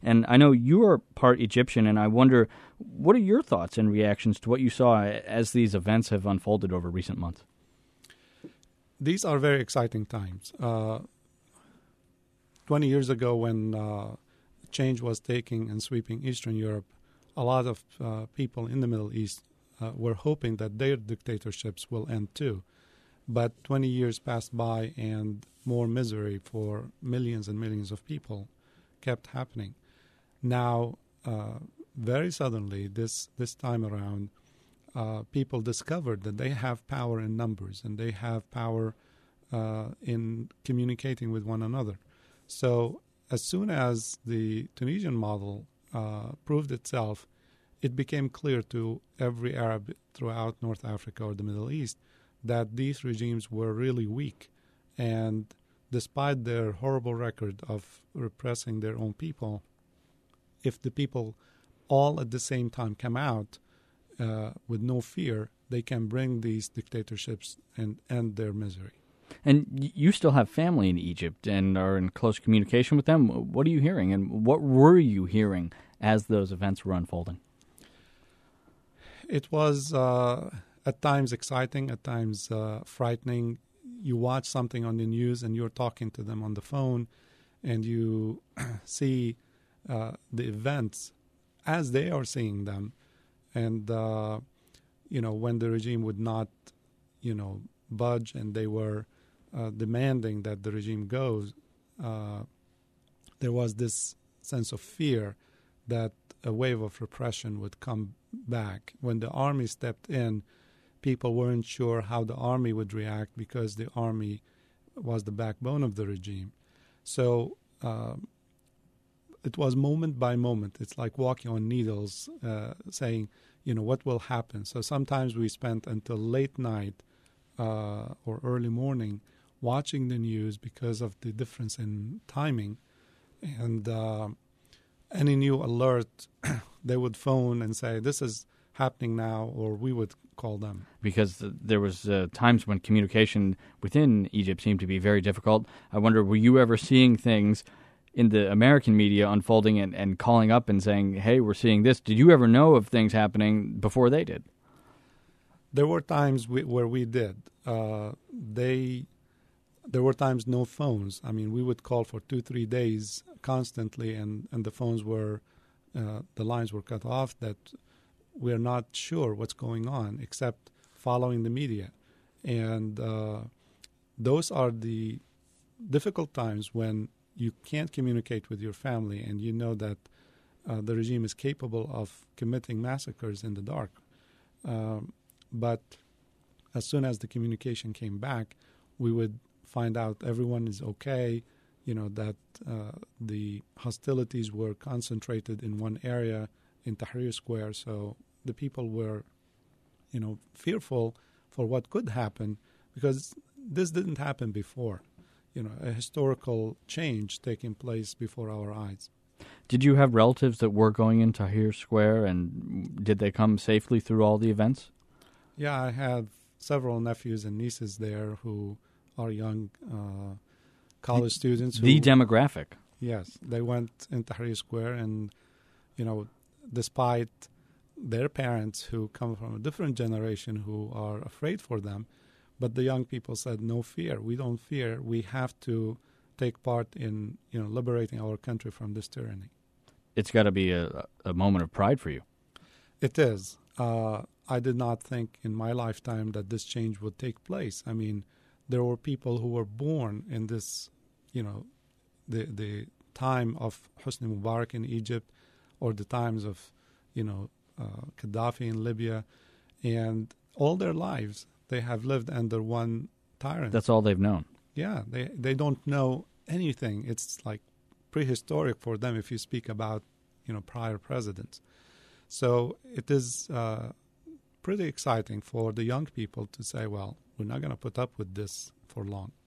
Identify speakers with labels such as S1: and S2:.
S1: And I know you are part Egyptian, and I wonder, what are your thoughts and reactions to what you saw as these events have unfolded over recent months?
S2: These are very exciting times. 20 years ago, when change was taking and sweeping Eastern Europe, a lot of people in the Middle East were hoping that their dictatorships will end too. But 20 years passed by and more misery for millions and millions of people kept happening. Now, very suddenly, this time around, people discovered that they have power in numbers and they have power in communicating with one another. So as soon as the Tunisian model proved itself, it became clear to every Arab throughout North Africa or the Middle East that these regimes were really weak. And despite their horrible record of repressing their own people, if the people all at the same time come out with no fear, they can bring these dictatorships and end their misery.
S1: And you still have family in Egypt and are in close communication with them. What are you hearing, and what were you hearing as those events were unfolding?
S2: It was at times exciting, at times frightening. You watch something on the news and you're talking to them on the phone, and you see the events as they are seeing them. And, when the regime would not, budge and they were demanding that the regime goes, there was this sense of fear that a wave of repression would come back. When the army stepped in, people weren't sure how the army would react because the army was the backbone of the regime. So it was moment by moment. It's like walking on needles, saying, what will happen? So sometimes we spent until late night or early morning watching the news because of the difference in timing. And any new alert, they would phone and say, this is happening now, or we would call them.
S1: Because there was times when communication within Egypt seemed to be very difficult. I wonder, were you ever seeing things in the American media unfolding and calling up and saying, hey, we're seeing this? Did you ever know of things happening before they did?
S2: There were times where we did. There were times no phones. I mean, we would call for 2-3 days constantly, and the phones were, the lines were cut off, that we're not sure what's going on except following the media. And those are the difficult times when you can't communicate with your family and you know that the regime is capable of committing massacres in the dark. But as soon as the communication came back, we would find out everyone is okay, that the hostilities were concentrated in one area in Tahrir Square. So the people were, fearful for what could happen because this didn't happen before. A historical change taking place before our eyes.
S1: Did you have relatives that were going in Tahrir Square, and did they come safely through all the events?
S2: Yeah, I have several nephews and nieces there who are young college students.
S1: The demographic.
S2: Yes, they went in Tahrir Square, and, despite their parents who come from a different generation who are afraid for them, but the young people said, no fear, we don't fear, we have to take part in, liberating our country from this tyranny.
S1: It's got to be a moment of pride for you.
S2: It is. I did not think in my lifetime that this change would take place. I mean, there were people who were born in this, the time of Hosni Mubarak in Egypt, or the times of, Gaddafi in Libya, and all their lives they have lived under one tyrant.
S1: That's all they've known.
S2: Yeah, they don't know anything. It's like prehistoric for them if you speak about, prior presidents. So it is pretty exciting for the young people to say, well, we're not going to put up with this for long.